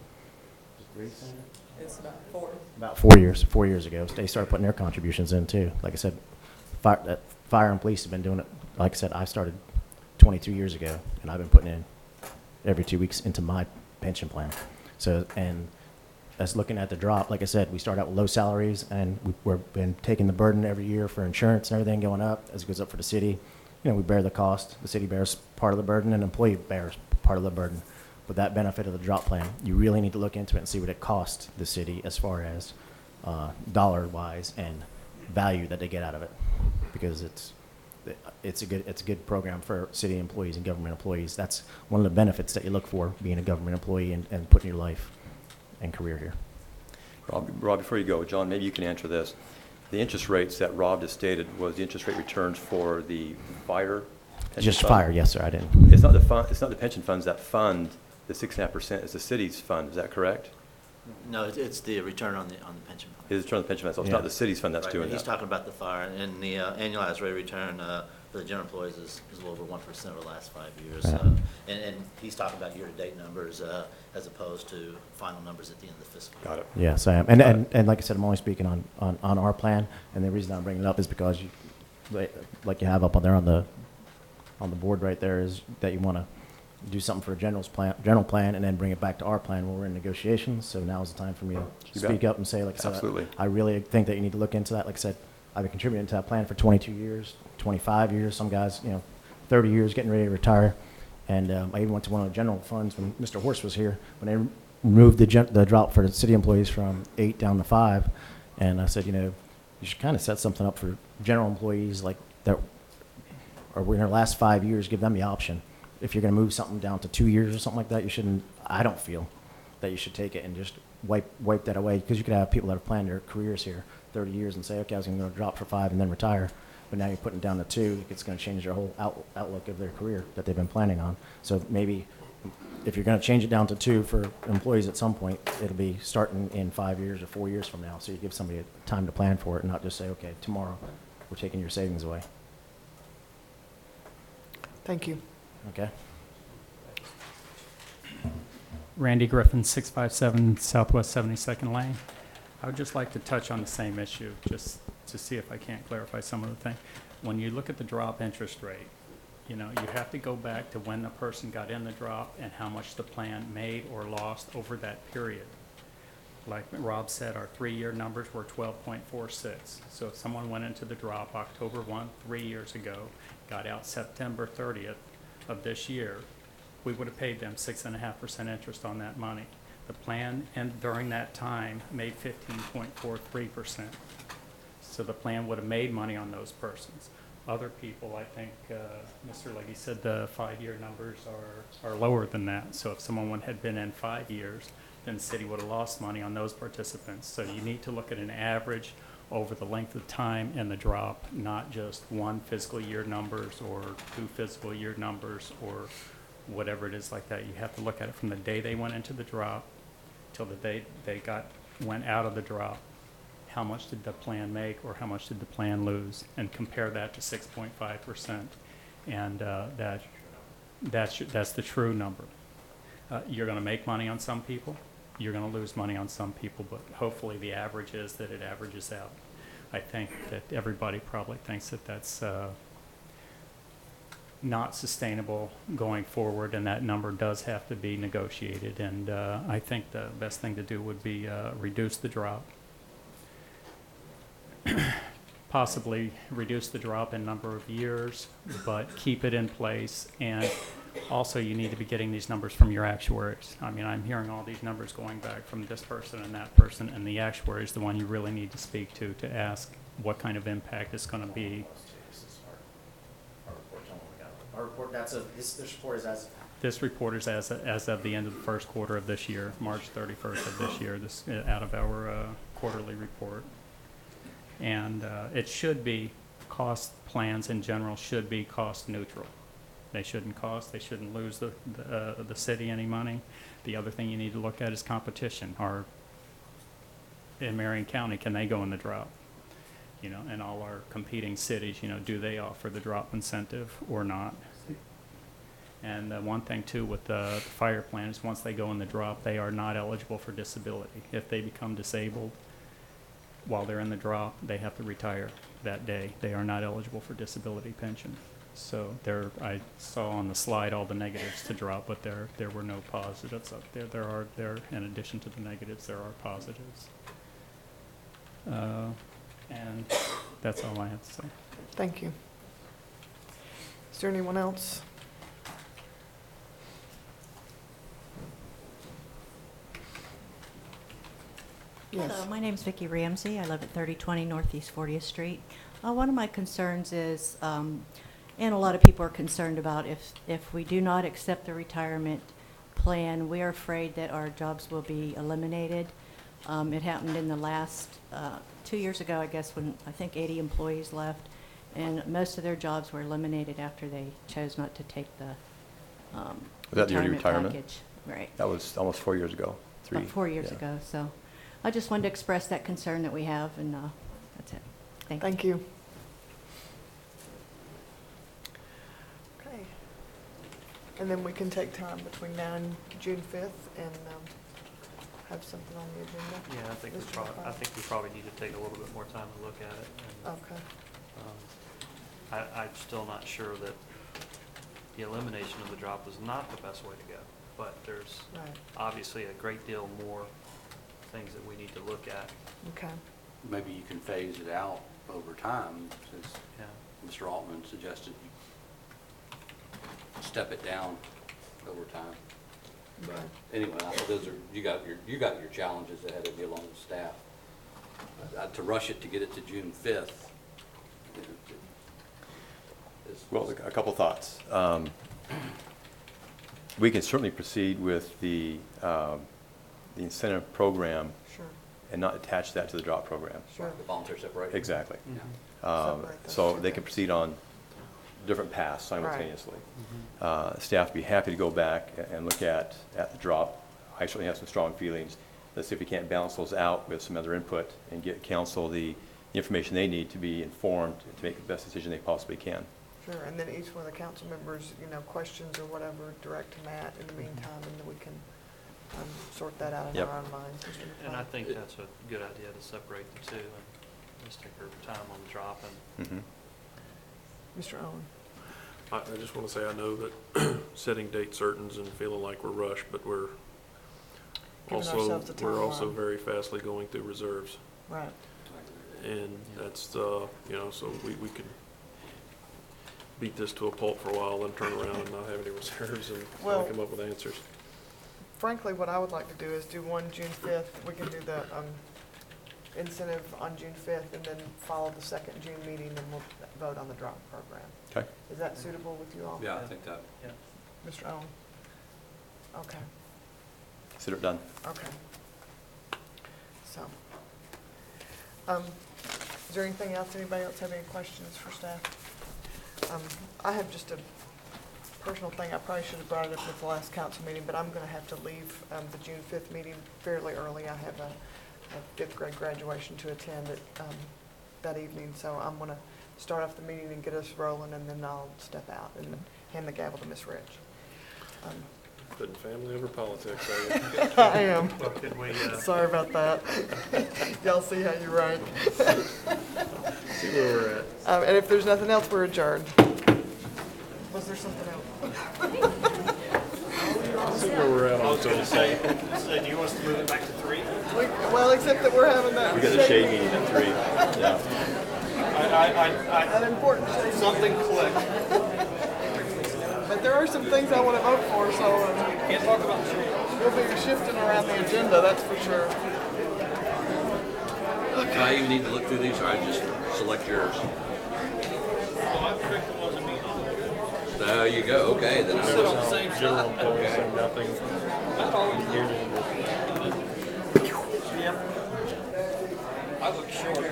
[SPEAKER 4] It's about four.
[SPEAKER 8] About four years, four years ago. They started putting their contributions in too. Like I said, fire, uh, fire and police have been doing it. Like I said, I started twenty-two years ago, and I've been putting in every two weeks into my pension plan. So, and as looking at the drop, like I said, we start out with low salaries, and we, we've been taking the burden every year for insurance and everything going up. As it goes up for the city, you know, we bear the cost. The city bears part of the burden, and the employee bears part of the burden. But that benefit of the drop plan, you really need to look into it and see what it costs the city as far as uh, dollar-wise and value that they get out of it, because it's it's a good it's a good program for city employees and government employees. That's one of the benefits that you look for being a government employee and, and putting your life and career here.
[SPEAKER 2] Rob, Rob, before you go, John, maybe you can answer this. The interest rates that Rob just stated was the interest rate returns for the fire pension
[SPEAKER 8] Just
[SPEAKER 2] fund?
[SPEAKER 8] fire, yes, sir, I didn't.
[SPEAKER 2] It's not the fund, it's not the pension funds that fund the six and a half percent, it's the city's fund, is that correct?
[SPEAKER 5] No, it's- it's the return on the, on the pension fund.
[SPEAKER 2] It's return on the pension fund, so it's
[SPEAKER 8] Yeah.
[SPEAKER 2] not the city's fund that's
[SPEAKER 5] Right,
[SPEAKER 2] doing
[SPEAKER 5] and He's
[SPEAKER 2] that.
[SPEAKER 5] talking about the fire, and the uh, annualized rate of return uh, for the general employees is, is a little over one percent over the last five years.
[SPEAKER 8] Yeah.
[SPEAKER 5] uh, And, and he's talking about year-to-date numbers uh, as opposed to final numbers at the end of the fiscal year.
[SPEAKER 2] Got it.
[SPEAKER 8] Yes, I am. And, and, and like I said, I'm only speaking on, on, on our plan, and the reason I'm bringing it up is because you, like like you have up on there on the, on the board right there, is that you want to do something for a general's plan, general plan, and then bring it back to our plan when we're in negotiations. So now is the time for me to
[SPEAKER 2] You bet.
[SPEAKER 8] speak up and say, like I said,
[SPEAKER 2] Absolutely.
[SPEAKER 8] I really think that you need to look into that. Like I said, I've been contributing to that plan for twenty-two years, twenty-five years, some guys, you know, thirty years, getting ready to retire. And um, I even went to one of the general funds when Mister Horst was here, when they removed the, gen- the drop for the city employees from eight down to five. And I said, you know, you should kind of set something up for general employees like that, or in their last five years, give them the option. If you're going to move something down to two years or something like that, you shouldn't, I don't feel that you should take it and just wipe, wipe that away, because you could have people that have planned their careers here thirty years and say, okay, I was going to drop for five and then retire. But now you're putting it down to two, it's going to change their whole out, outlook of their career that they've been planning on. So maybe if you're going to change it down to two for employees at some point, it'll be starting in five years or four years from now. So you give somebody time to plan for it and not just say, okay, tomorrow we're taking your savings away.
[SPEAKER 1] Thank you.
[SPEAKER 8] Okay?
[SPEAKER 9] Randy Griffin, six five seven Southwest seventy-second Lane. I would just like to touch on the same issue, just to see if I can't clarify some of the things. When you look at the drop interest rate, you know, you have to go back to when the person got in the drop and how much the plan made or lost over that period. Like Rob said, our three-year numbers were twelve point four six. So if someone went into the drop October first, three years ago, got out September thirtieth of this year, we would have paid them six and a half percent interest on that money. The plan, and during that time, made fifteen point four three percent. So the plan would have made money on those persons. Other people, I think, uh, Mister Leggy said the five-year numbers are, are lower than that. So if someone had been in five years, then the city would have lost money on those participants. So you need to look at an average over the length of time and the drop, not just one fiscal year numbers or two fiscal year numbers or whatever it is like that. You have to look at it from the day they went into the drop till the day they got, went out of the drop. How much did the plan make or how much did the plan lose? And compare that to six point five percent. And uh, that, that's, that's the true number. Uh, you're going to make money on some people. You're going to lose money on some people, but hopefully the average is that it averages out. I think that everybody probably thinks that that's uh, not sustainable going forward, and that number does have to be negotiated. And uh, I think the best thing to do would be uh, reduce the drop. Possibly reduce the drop in number of years, but keep it in place. And also, you need to be getting these numbers from your actuaries. I mean, I'm hearing all these numbers going back from this person and that person, and the actuary is the one you really need to speak to to ask what kind of impact it's going to be.
[SPEAKER 8] Our report, tell me what we got. Our report, that's a, this, this report is as,
[SPEAKER 9] This report is as, as of the end of the first quarter of this year, March thirty-first of this year, this, uh, out of our uh, quarterly report. And uh, it should be, cost plans in general should be cost neutral. They shouldn't cost, they shouldn't lose the, the, uh, the city any money. The other thing you need to look at is competition. Are, in Marion County, can they go in the drop? You know, and all our competing cities, you know, do they offer the drop incentive or not? And uh, one thing too with the, the fire plan is once they go in the drop, they are not eligible for disability. If they become disabled while they're in the drop, they have to retire that day. They are not eligible for disability pension. So there, I saw on the slide all the negatives to drop, but there there were no positives up there. There are there in addition to the negatives, there are positives. Uh, and that's all I have to say.
[SPEAKER 1] Thank you. Is there anyone else? Yes.
[SPEAKER 10] Hello, my name's Vicki Ramsey. I live at thirty twenty Northeast fortieth Street. Uh, one of my concerns is, um, and a lot of people are concerned about, if, if we do not accept the retirement plan, we are afraid that our jobs will be eliminated. Um, it happened in the last, uh, two years ago, I guess, when I think eighty employees left, and most of their jobs were eliminated after they chose not to take the um,
[SPEAKER 2] Was that the early
[SPEAKER 10] retirement
[SPEAKER 2] retirement?
[SPEAKER 10] package. Right.
[SPEAKER 2] That was almost four years ago, three.
[SPEAKER 10] About four years
[SPEAKER 2] yeah.
[SPEAKER 10] ago, so I just wanted to express that concern that we have, and uh, that's it. Thank you.
[SPEAKER 1] Thank you. Okay. And then we can take time between now and June fifth and um, have something on the agenda.
[SPEAKER 3] Yeah, I think we
[SPEAKER 1] Mister
[SPEAKER 3] probably, I
[SPEAKER 1] McLeod?
[SPEAKER 3] think we probably need to take a little bit more time to look at it. And,
[SPEAKER 1] Okay.
[SPEAKER 3] um, I, I'm still not sure that the elimination of the drop is not the best way to go, but there's
[SPEAKER 1] Right.
[SPEAKER 3] obviously a great deal more things that we need to look at.
[SPEAKER 1] Okay.
[SPEAKER 6] Maybe you can phase it out over time, since
[SPEAKER 3] Yeah.
[SPEAKER 6] Mister Altman suggested you step it down over time. But anyway, I- those are, you got your, you got your challenges ahead of you along with staff. Uh, To rush it to get it to June fifth.
[SPEAKER 2] Well, a couple thoughts. Um, We can certainly proceed with the, um, the incentive program
[SPEAKER 1] Sure.
[SPEAKER 2] and not attach that to the drop program.
[SPEAKER 1] Sure.
[SPEAKER 6] The volunteer separation.
[SPEAKER 2] Exactly.
[SPEAKER 3] Mhm.
[SPEAKER 2] Um,
[SPEAKER 1] Separate those
[SPEAKER 2] So
[SPEAKER 1] two
[SPEAKER 2] they can
[SPEAKER 1] things.
[SPEAKER 2] proceed on different paths simultaneously. Uh, Staff would be happy to go back a- and look at, at the drop. I certainly have some strong feelings. Let's see if we can't balance those out with some other input and get council the the information they need to be informed to make the best decision they possibly can.
[SPEAKER 1] Sure, and then each one of the council members, you know, questions or whatever, direct to Matt in the meantime, and then we can um, sort that out in
[SPEAKER 2] Yep.
[SPEAKER 1] our own minds. Mister
[SPEAKER 3] And I
[SPEAKER 1] McLeod?
[SPEAKER 3] think that's a good idea to separate the two and just take our time on the drop and
[SPEAKER 2] Mhm.
[SPEAKER 1] Mister Owen?
[SPEAKER 7] I, I just want to say, I know that setting date certains and feeling like we're rushed, but we're
[SPEAKER 1] Giving
[SPEAKER 7] also,
[SPEAKER 1] ourselves a
[SPEAKER 7] we're also
[SPEAKER 1] timeline.
[SPEAKER 7] very fastly going through reserves.
[SPEAKER 1] Right.
[SPEAKER 7] And that's, uh, you know, so we, we could beat this to a pulp for a while, then turn around and not have any reserves and
[SPEAKER 1] Well-
[SPEAKER 7] come up with answers.
[SPEAKER 1] Frankly, what I would like to do is do one June fifth. We can do the um, incentive on June fifth, and then follow the second June meeting, and we'll vote on the drop program.
[SPEAKER 2] Okay.
[SPEAKER 1] Is that suitable with you all?
[SPEAKER 6] Yeah, I think that,
[SPEAKER 3] Yeah.
[SPEAKER 1] Mister Owen? Okay,
[SPEAKER 2] Consider it done.
[SPEAKER 1] okay. So, um, is there anything else? Anybody else have any questions for staff? Um, I have just a personal thing. I probably should have brought it up at the last council meeting, but I'm gonna have to leave, um, the June fifth meeting fairly early. I have a, a fifth grade graduation to attend at, um, that evening, so I'm gonna start off the meeting and get us rolling, and then I'll step out and hand the gavel to Miss Rich. Um,
[SPEAKER 7] Putting family over politics, are you?
[SPEAKER 1] I am.
[SPEAKER 3] Well, could we, uh,
[SPEAKER 1] Sorry about that. Y'all see how you write.
[SPEAKER 7] See where we're at.
[SPEAKER 1] Um, and if there's nothing else, we're adjourned. Was there something else?
[SPEAKER 7] See where we're at on Thursday.
[SPEAKER 3] so do you want us to move it back to three?
[SPEAKER 1] We, well, except that we're having that.
[SPEAKER 2] We got a shade meeting at three. Yeah.
[SPEAKER 3] I, I, I,
[SPEAKER 1] An important shade.
[SPEAKER 3] something clicked.
[SPEAKER 1] But there are some things I want to vote for, so um,
[SPEAKER 3] Can't talk about the shade.
[SPEAKER 1] we'll be shifting around the agenda, that's for sure.
[SPEAKER 6] do I even need to look through these, or I just select yours? There you go, okay, then I
[SPEAKER 7] General
[SPEAKER 6] was,
[SPEAKER 7] employees say nothing. Here to-
[SPEAKER 3] I look short.